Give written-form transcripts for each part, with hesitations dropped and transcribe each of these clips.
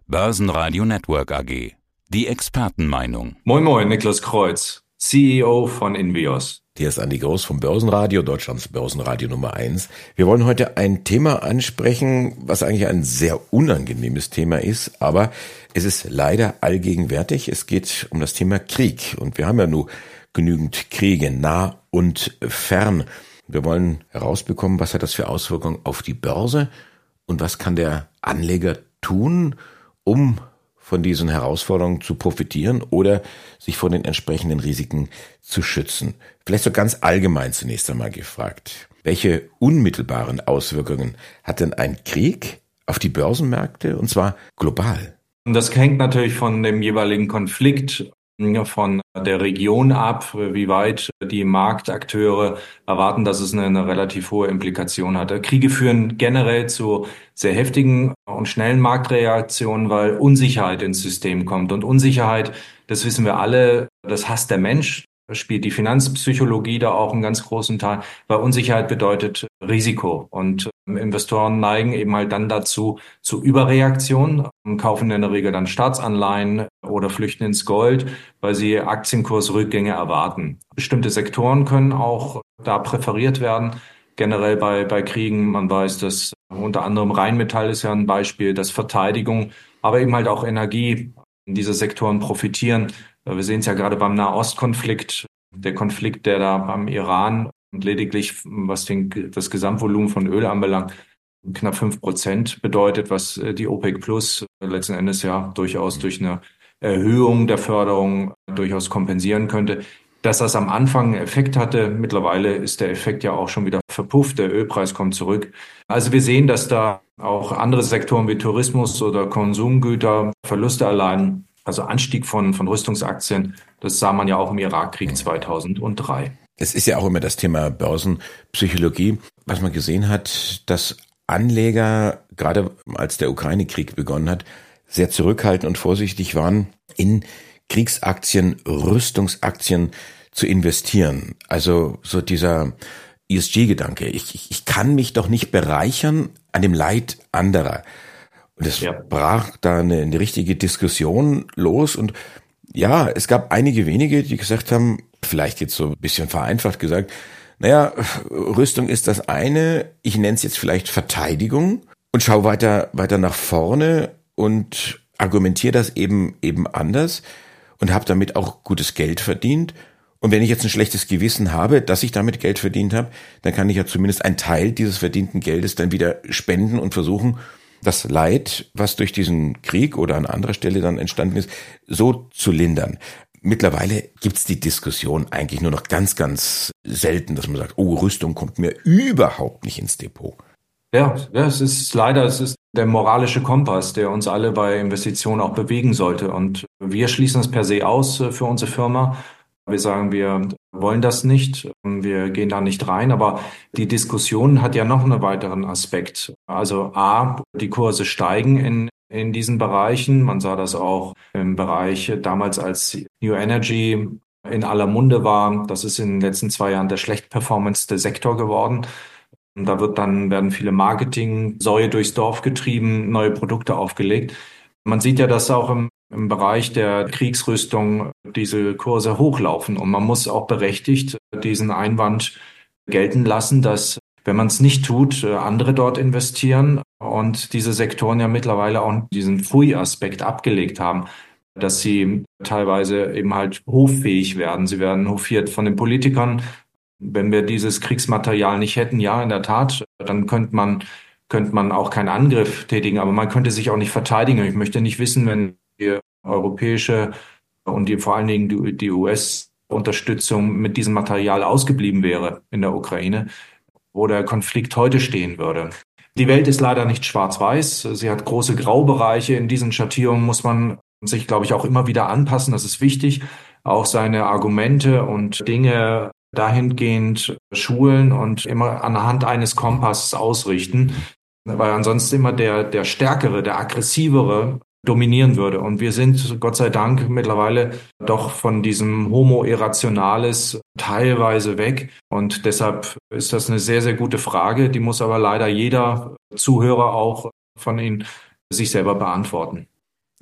Börsenradio Network AG. Die Expertenmeinung. Moin Moin, Niklas Kreuz, CEO von Invios. Hier ist Andi Groß vom Börsenradio, Deutschlands Börsenradio Nummer 1. Wir wollen heute ein Thema ansprechen, was eigentlich ein sehr unangenehmes Thema ist, aber es ist leider allgegenwärtig. Es geht um das Thema Krieg und wir haben ja nur genügend Kriege, nah und fern. Wir wollen herausbekommen, was hat das für Auswirkungen auf die Börse und was kann der Anleger tun, um von diesen Herausforderungen zu profitieren oder sich vor den entsprechenden Risiken zu schützen. Vielleicht so ganz allgemein zunächst einmal gefragt. Welche unmittelbaren Auswirkungen hat denn ein Krieg auf die Börsenmärkte und zwar global? Das hängt natürlich von dem jeweiligen Konflikt, von der Region ab, wie weit die Marktakteure erwarten, dass es eine relativ hohe Implikation hat. Kriege führen generell zu sehr heftigen und schnellen Marktreaktionen, weil Unsicherheit ins System kommt. Und Unsicherheit, das wissen wir alle, das hasst der Mensch. Spielt die Finanzpsychologie da auch einen ganz großen Teil, weil Unsicherheit bedeutet Risiko und Investoren neigen eben halt dann dazu, zu Überreaktionen, kaufen in der Regel dann Staatsanleihen oder flüchten ins Gold, weil sie Aktienkursrückgänge erwarten. Bestimmte Sektoren können auch da präferiert werden. Generell bei Kriegen, man weiß, dass unter anderem Rheinmetall ist ja ein Beispiel, dass Verteidigung, aber eben halt auch Energie, diese Sektoren profitieren. Wir sehen es ja gerade beim Nahostkonflikt, der Konflikt, der da beim Iran lediglich, was das Gesamtvolumen von Öl anbelangt, knapp 5% bedeutet, was die OPEC Plus letzten Endes ja durchaus durch eine Erhöhung der Förderung durchaus kompensieren könnte. Dass das am Anfang einen Effekt hatte, mittlerweile ist der Effekt ja auch schon wieder verpufft, der Ölpreis kommt zurück. Also wir sehen, dass da auch andere Sektoren wie Tourismus oder Konsumgüter Verluste erleiden. Also Anstieg von Rüstungsaktien, das sah man ja auch im Irakkrieg 2003. Es ist ja auch immer das Thema Börsenpsychologie, was man gesehen hat, dass Anleger, gerade als der Ukraine-Krieg begonnen hat, sehr zurückhaltend und vorsichtig waren, in Kriegsaktien, Rüstungsaktien zu investieren. Also so dieser ESG-Gedanke. Ich kann mich doch nicht bereichern an dem Leid anderer. Und es brach da eine richtige Diskussion los und ja, es gab einige wenige, die gesagt haben, vielleicht jetzt so ein bisschen vereinfacht gesagt, naja, Rüstung ist das eine, ich nenne es jetzt vielleicht Verteidigung und schau weiter nach vorne und argumentiere das eben anders und habe damit auch gutes Geld verdient. Und wenn ich jetzt ein schlechtes Gewissen habe, dass ich damit Geld verdient habe, dann kann ich ja zumindest einen Teil dieses verdienten Geldes dann wieder spenden und versuchen, das Leid, was durch diesen Krieg oder an anderer Stelle dann entstanden ist, so zu lindern. Mittlerweile gibt's die Diskussion eigentlich nur noch ganz, ganz selten, dass man sagt, oh, Rüstung kommt mir überhaupt nicht ins Depot. Ja, es ist der moralische Kompass, der uns alle bei Investitionen auch bewegen sollte. Und wir schließen es per se aus für unsere Firma. Wir sagen, wir wollen das nicht, wir gehen da nicht rein, aber die Diskussion hat ja noch einen weiteren Aspekt. Also A, die Kurse steigen in diesen Bereichen. Man sah das auch im Bereich damals, als New Energy in aller Munde war. Das ist in den letzten 2 Jahren der schlecht performendste Sektor geworden. Und da werden viele Marketing-Säue durchs Dorf getrieben, neue Produkte aufgelegt. Man sieht ja, dass auch im Bereich der Kriegsrüstung diese Kurse hochlaufen. Und man muss auch berechtigt diesen Einwand gelten lassen, dass, wenn man es nicht tut, andere dort investieren und diese Sektoren ja mittlerweile auch diesen Pfui-Aspekt abgelegt haben, dass sie teilweise eben halt hoffähig werden. Sie werden hofiert von den Politikern. Wenn wir dieses Kriegsmaterial nicht hätten, ja, in der Tat, dann könnte man auch keinen Angriff tätigen, aber man könnte sich auch nicht verteidigen. Ich möchte nicht wissen, wenn die europäische und vor allen Dingen die US-Unterstützung mit diesem Material ausgeblieben wäre in der Ukraine, wo der Konflikt heute stehen würde. Die Welt ist leider nicht schwarz-weiß. Sie hat große Graubereiche. In diesen Schattierungen muss man sich, glaube ich, auch immer wieder anpassen. Das ist wichtig. Auch seine Argumente und Dinge dahingehend schulen und immer anhand eines Kompasses ausrichten, weil ansonsten immer der Stärkere, der Aggressivere dominieren würde. Und wir sind, Gott sei Dank, mittlerweile doch von diesem Homo Irrationalis teilweise weg. Und deshalb ist das eine sehr, sehr gute Frage. Die muss aber leider jeder Zuhörer auch von Ihnen sich selber beantworten.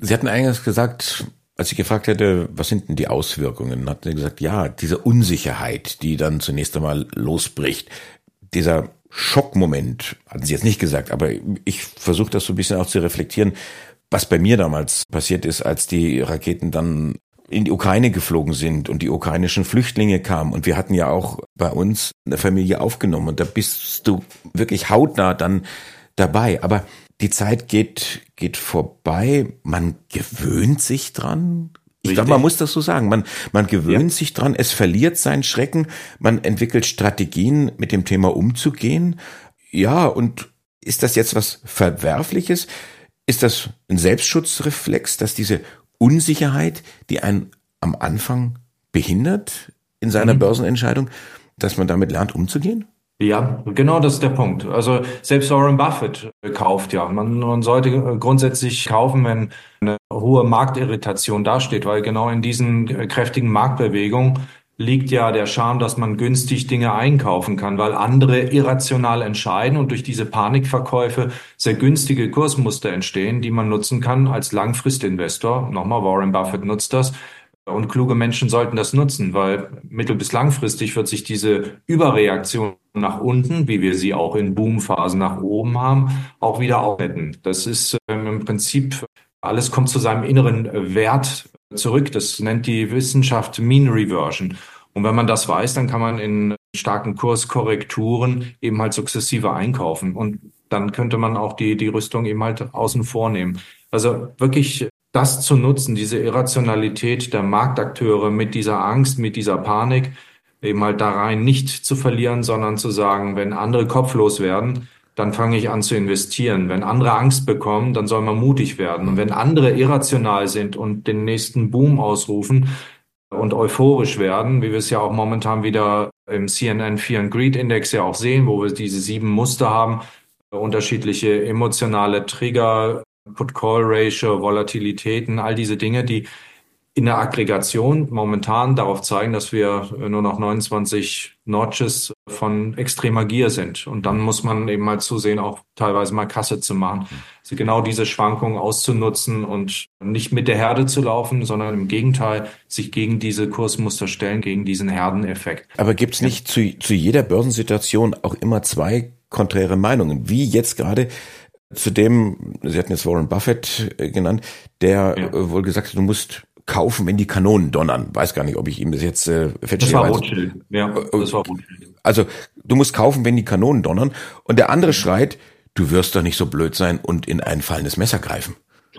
Sie hatten eingangs gesagt, als ich gefragt hätte, was sind denn die Auswirkungen, hatten Sie gesagt, ja, diese Unsicherheit, die dann zunächst einmal losbricht, dieser Schockmoment, hatten Sie jetzt nicht gesagt, aber ich versuche das so ein bisschen auch zu reflektieren, was bei mir damals passiert ist, als die Raketen dann in die Ukraine geflogen sind und die ukrainischen Flüchtlinge kamen. Und wir hatten ja auch bei uns eine Familie aufgenommen und da bist du wirklich hautnah dann dabei. Aber die Zeit geht vorbei, man gewöhnt sich dran. Ich glaube, man muss das so sagen. Man gewöhnt sich dran, es verliert seinen Schrecken, man entwickelt Strategien, mit dem Thema umzugehen. Ja, und ist das jetzt was Verwerfliches? Ist das ein Selbstschutzreflex, dass diese Unsicherheit, die einen am Anfang behindert in seiner Börsenentscheidung, dass man damit lernt, umzugehen? Ja, genau, das ist der Punkt. Also selbst Warren Buffett kauft ja. Man sollte grundsätzlich kaufen, wenn eine hohe Marktirritation dasteht, weil genau in diesen kräftigen Marktbewegungen liegt ja der Charme, dass man günstig Dinge einkaufen kann, weil andere irrational entscheiden und durch diese Panikverkäufe sehr günstige Kursmuster entstehen, die man nutzen kann als Langfristinvestor. Nochmal, Warren Buffett nutzt das. Und kluge Menschen sollten das nutzen, weil mittel- bis langfristig wird sich diese Überreaktion nach unten, wie wir sie auch in Boomphasen nach oben haben, auch wieder aufwetten. Das ist im Prinzip, alles kommt zu seinem inneren Wert zurück. Das nennt die Wissenschaft Mean Reversion. Und wenn man das weiß, dann kann man in starken Kurskorrekturen eben halt sukzessive einkaufen. Und dann könnte man auch die Rüstung eben halt außen vor nehmen. Also wirklich das zu nutzen, diese Irrationalität der Marktakteure mit dieser Angst, mit dieser Panik, eben halt da rein nicht zu verlieren, sondern zu sagen, wenn andere kopflos werden, dann fange ich an zu investieren. Wenn andere Angst bekommen, dann soll man mutig werden. Und wenn andere irrational sind und den nächsten Boom ausrufen und euphorisch werden, wie wir es ja auch momentan wieder im CNN Fear and Greed Index ja auch sehen, wo wir diese 7 Muster haben, unterschiedliche emotionale Trigger, Put-Call-Ratio, Volatilitäten, all diese Dinge, die in der Aggregation momentan darauf zeigen, dass wir nur noch 29 Notches von extremer Gier sind. Und dann muss man eben mal zusehen, auch teilweise mal Kasse zu machen. Also genau diese Schwankungen auszunutzen und nicht mit der Herde zu laufen, sondern im Gegenteil sich gegen diese Kursmuster stellen, gegen diesen Herdeneffekt. Aber gibt's nicht zu jeder Börsensituation auch immer zwei konträre Meinungen? Wie jetzt gerade zu dem, Sie hatten jetzt Warren Buffett genannt, der wohl gesagt hat, du musst kaufen, wenn die Kanonen donnern. Weiß gar nicht, ob ich ihm das jetzt Das war Rothschild. Ja, das war Rothschild. Also, du musst kaufen, wenn die Kanonen donnern. Und der andere schreit, du wirst doch nicht so blöd sein und in ein fallendes Messer greifen.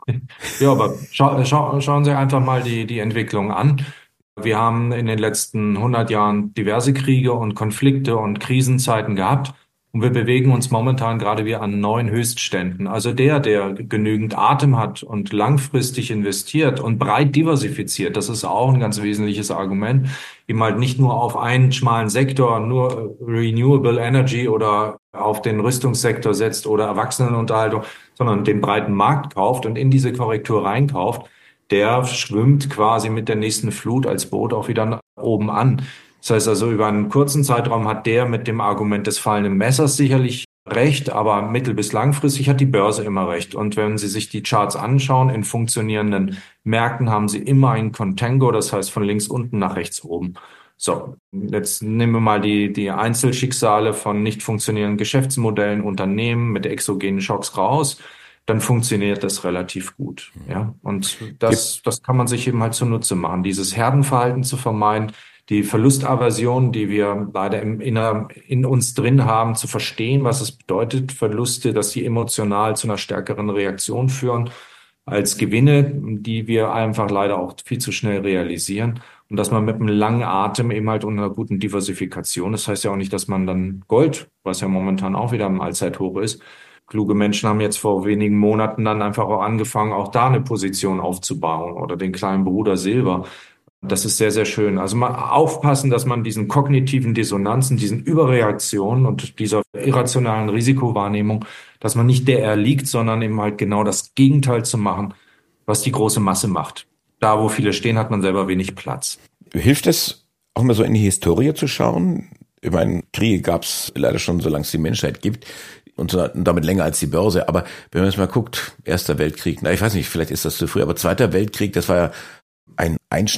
Ja, aber schauen Sie einfach mal die Entwicklung an. Wir haben in den letzten 100 Jahren diverse Kriege und Konflikte und Krisenzeiten gehabt. Und wir bewegen uns momentan gerade wieder an neuen Höchstständen. Also der genügend Atem hat und langfristig investiert und breit diversifiziert, das ist auch ein ganz wesentliches Argument, eben halt nicht nur auf einen schmalen Sektor, nur Renewable Energy oder auf den Rüstungssektor setzt oder Erwachsenenunterhaltung, sondern den breiten Markt kauft und in diese Korrektur reinkauft, der schwimmt quasi mit der nächsten Flut als Boot auch wieder oben an. Das heißt also, über einen kurzen Zeitraum hat der mit dem Argument des fallenden Messers sicherlich recht, aber mittel- bis langfristig hat die Börse immer recht. Und wenn Sie sich die Charts anschauen, in funktionierenden Märkten haben Sie immer ein Contango, das heißt von links unten nach rechts oben. So, jetzt nehmen wir mal die Einzelschicksale von nicht funktionierenden Geschäftsmodellen, Unternehmen mit exogenen Schocks raus. Dann funktioniert das relativ gut. Ja, und das kann man sich eben halt zunutze machen, dieses Herdenverhalten zu vermeiden, die Verlustaversion, die wir leider in uns drin haben, zu verstehen, was es bedeutet, Verluste, dass sie emotional zu einer stärkeren Reaktion führen als Gewinne, die wir einfach leider auch viel zu schnell realisieren. Und dass man mit einem langen Atem eben halt und einer guten Diversifikation, das heißt ja auch nicht, dass man dann Gold, was ja momentan auch wieder im Allzeithoch ist, kluge Menschen haben jetzt vor wenigen Monaten dann einfach auch angefangen, auch da eine Position aufzubauen oder den kleinen Bruder Silber. Das ist sehr, sehr schön. Also mal aufpassen, dass man diesen kognitiven Dissonanzen, diesen Überreaktionen und dieser irrationalen Risikowahrnehmung, dass man nicht der erliegt, sondern eben halt genau das Gegenteil zu machen, was die große Masse macht. Da, wo viele stehen, hat man selber wenig Platz. Hilft es, auch mal so in die Historie zu schauen? Ich meine, Kriege gab es leider schon, solange es die Menschheit gibt. und damit länger als die Börse. Aber wenn man jetzt mal guckt, Erster Weltkrieg, ich weiß nicht, vielleicht ist das zu früh, aber Zweiter Weltkrieg, das war ja ein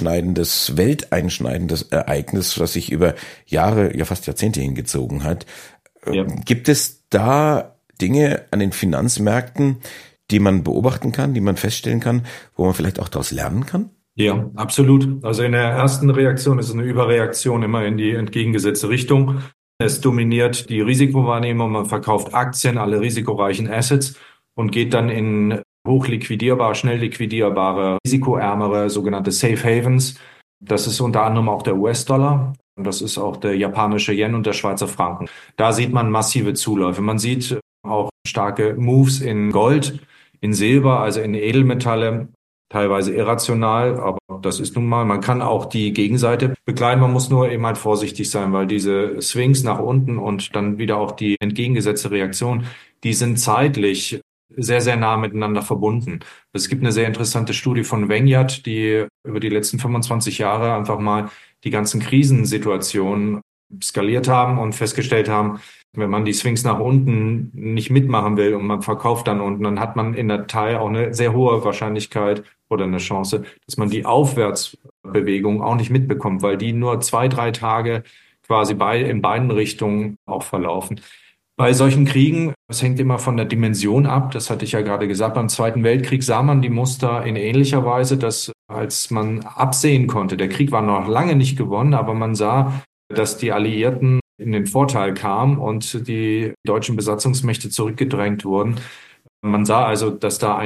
welteinschneidendes Ereignis, was sich über Jahre, ja fast Jahrzehnte hingezogen hat. Ja. Gibt es da Dinge an den Finanzmärkten, die man beobachten kann, die man feststellen kann, wo man vielleicht auch daraus lernen kann? Ja, absolut. Also in der ersten Reaktion ist es eine Überreaktion immer in die entgegengesetzte Richtung. Es dominiert die Risikowahrnehmung, man verkauft Aktien, alle risikoreichen Assets und geht dann in hochliquidierbare, schnell liquidierbare, risikoärmere, sogenannte Safe Havens. Das ist unter anderem auch der US-Dollar. Und das ist auch der japanische Yen und der Schweizer Franken. Da sieht man massive Zuläufe. Man sieht auch starke Moves in Gold, in Silber, also in Edelmetalle, teilweise irrational, aber das ist nun mal, man kann auch die Gegenseite begleiten, man muss nur eben halt vorsichtig sein, weil diese Swings nach unten und dann wieder auch die entgegengesetzte Reaktion, die sind zeitlich sehr, sehr nah miteinander verbunden. Es gibt eine sehr interessante Studie von Wengyat, die über die letzten 25 Jahre einfach mal die ganzen Krisensituationen skaliert haben und festgestellt haben, wenn man die Swings nach unten nicht mitmachen will und man verkauft dann unten, dann hat man in der Tat auch eine sehr hohe Wahrscheinlichkeit oder eine Chance, dass man die Aufwärtsbewegung auch nicht mitbekommt, weil die nur 2-3 Tage quasi in beiden Richtungen auch verlaufen. Bei solchen Kriegen, es hängt immer von der Dimension ab, das hatte ich ja gerade gesagt, beim Zweiten Weltkrieg sah man die Muster in ähnlicher Weise, dass als man absehen konnte, der Krieg war noch lange nicht gewonnen, aber man sah, dass die Alliierten in den Vorteil kamen und die deutschen Besatzungsmächte zurückgedrängt wurden. Man sah also, dass da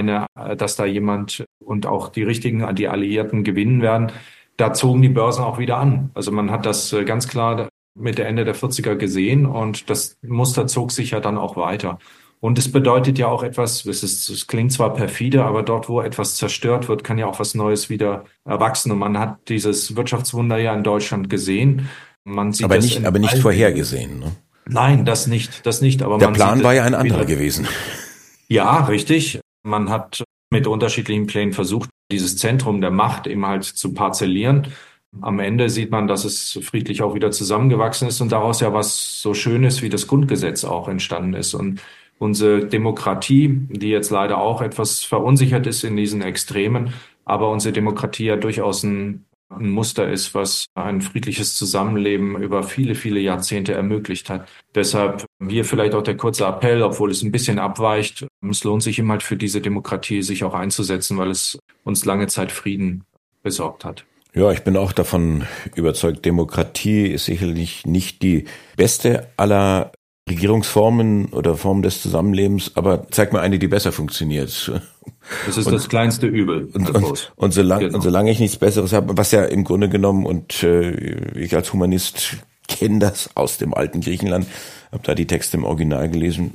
jemand und auch die Alliierten gewinnen werden. Da zogen die Börsen auch wieder an. Also man hat das ganz klar mit der Ende der 40er gesehen und das Muster zog sich ja dann auch weiter. Und es bedeutet ja auch etwas, es klingt zwar perfide, aber dort, wo etwas zerstört wird, kann ja auch was Neues wieder erwachsen. Und man hat dieses Wirtschaftswunder ja in Deutschland gesehen. Man sieht aber nicht vorhergesehen, ne? Nein, das nicht. Aber der Plan war ja ein anderer gewesen. Ja, richtig. Man hat mit unterschiedlichen Plänen versucht, dieses Zentrum der Macht eben halt zu parzellieren. Am Ende sieht man, dass es friedlich auch wieder zusammengewachsen ist und daraus ja was so Schönes wie das Grundgesetz auch entstanden ist. Und unsere Demokratie, die jetzt leider auch etwas verunsichert ist in diesen Extremen, aber unsere Demokratie ja durchaus ein Muster ist, was ein friedliches Zusammenleben über viele, viele Jahrzehnte ermöglicht hat. Deshalb hier vielleicht auch der kurze Appell, obwohl es ein bisschen abweicht. Es lohnt sich immer halt für diese Demokratie, sich auch einzusetzen, weil es uns lange Zeit Frieden besorgt hat. Ja, ich bin auch davon überzeugt, Demokratie ist sicherlich nicht die beste aller Regierungsformen oder Formen des Zusammenlebens, aber zeig mir eine, die besser funktioniert. Das ist das kleinste Übel. Und solange ich nichts Besseres habe, was ja im Grunde genommen, und ich als Humanist kenne das aus dem alten Griechenland, habe da die Texte im Original gelesen.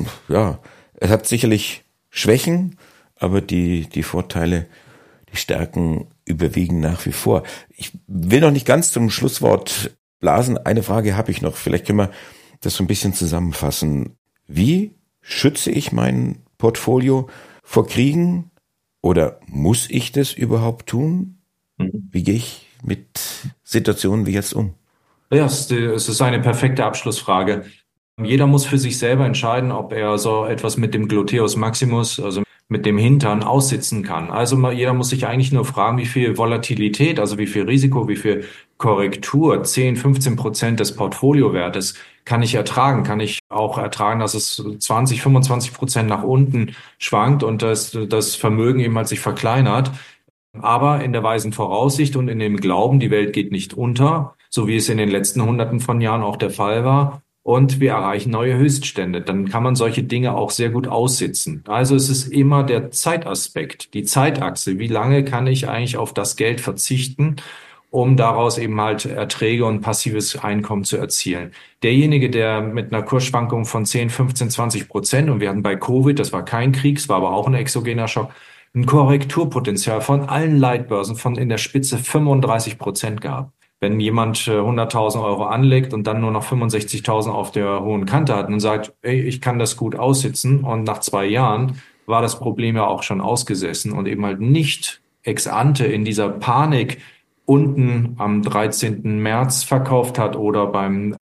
Es hat sicherlich Schwächen, aber die Vorteile, die Stärken überwiegen nach wie vor. Ich will noch nicht ganz zum Schlusswort blasen. Eine Frage habe ich noch. Vielleicht können wir das so ein bisschen zusammenfassen. Wie schütze ich mein Portfolio vor Kriegen oder muss ich das überhaupt tun? Wie gehe ich mit Situationen wie jetzt um? Ja, es ist eine perfekte Abschlussfrage. Jeder muss für sich selber entscheiden, ob er so etwas mit dem Gluteus Maximus, also mit dem Hintern, aussitzen kann. Also jeder muss sich eigentlich nur fragen, wie viel Volatilität, also wie viel Risiko, wie viel Korrektur, 10-15% des Portfoliowertes kann ich ertragen? Kann ich auch ertragen, dass es 20-25% nach unten schwankt und das Vermögen eben halt sich verkleinert? Aber in der weisen Voraussicht und in dem Glauben, die Welt geht nicht unter, so wie es in den letzten Hunderten von Jahren auch der Fall war, und wir erreichen neue Höchststände, dann kann man solche Dinge auch sehr gut aussitzen. Also es ist immer der Zeitaspekt, die Zeitachse. Wie lange kann ich eigentlich auf das Geld verzichten, um daraus eben halt Erträge und passives Einkommen zu erzielen? Derjenige, der mit einer Kursschwankung von 10, 15, 20%, und wir hatten bei Covid, das war kein Krieg, es war aber auch ein exogener Schock, ein Korrekturpotenzial von allen Leitbörsen von in der Spitze 35% gab. Wenn jemand 100.000 Euro anlegt und dann nur noch 65.000 auf der hohen Kante hat und sagt, ey, ich kann das gut aussitzen, und nach 2 Jahren war das Problem ja auch schon ausgesessen und eben halt nicht ex ante in dieser Panik unten am 13. März verkauft hat oder beim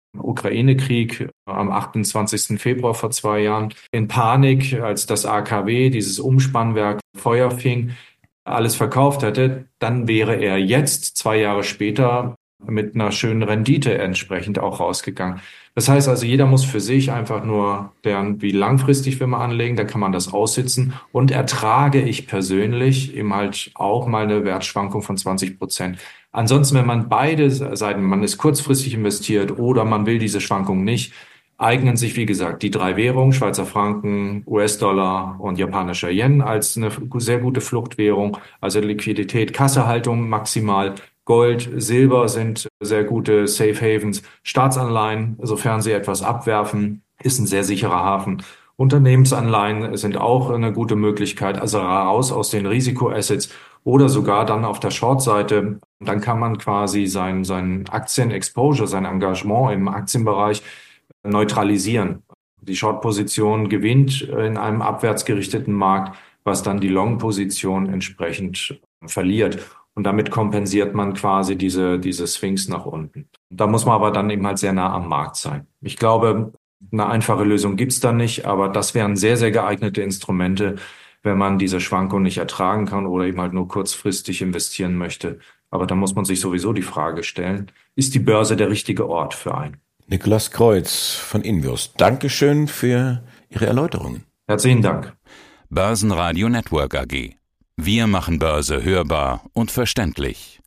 Ukraine-Krieg am 28. Februar vor 2 Jahren in Panik, als das AKW, dieses Umspannwerk, Feuer fing, alles verkauft hätte, dann wäre er jetzt, 2 Jahre später, mit einer schönen Rendite entsprechend auch rausgegangen. Das heißt also, jeder muss für sich einfach nur lernen, wie langfristig will man anlegen, dann kann man das aussitzen und ertrage ich persönlich eben halt auch mal eine Wertschwankung von 20%. Ansonsten, wenn man beide Seiten, man ist kurzfristig investiert oder man will diese Schwankung nicht, eignen sich, wie gesagt, die 3 Währungen, Schweizer Franken, US-Dollar und japanischer Yen als eine sehr gute Fluchtwährung, also Liquidität, Kassehaltung maximal. Gold, Silber sind sehr gute Safe Havens. Staatsanleihen, sofern sie etwas abwerfen, ist ein sehr sicherer Hafen. Unternehmensanleihen sind auch eine gute Möglichkeit, also raus aus den Risikoassets oder sogar dann auf der Short-Seite. Dann kann man quasi sein Aktien-Exposure, sein Engagement im Aktienbereich neutralisieren. Die Short-Position gewinnt in einem abwärtsgerichteten Markt, was dann die Long-Position entsprechend verliert. Und damit kompensiert man quasi diese Swings nach unten. Da muss man aber dann eben halt sehr nah am Markt sein. Ich glaube, eine einfache Lösung gibt's da nicht, aber das wären sehr, sehr geeignete Instrumente, wenn man diese Schwankung nicht ertragen kann oder eben halt nur kurzfristig investieren möchte. Aber da muss man sich sowieso die Frage stellen, ist die Börse der richtige Ort für einen? Nikolaus Kreuz von Invios, Dankeschön für Ihre Erläuterungen. Herzlichen Dank. Börsenradio Network AG. Wir machen Börse hörbar und verständlich.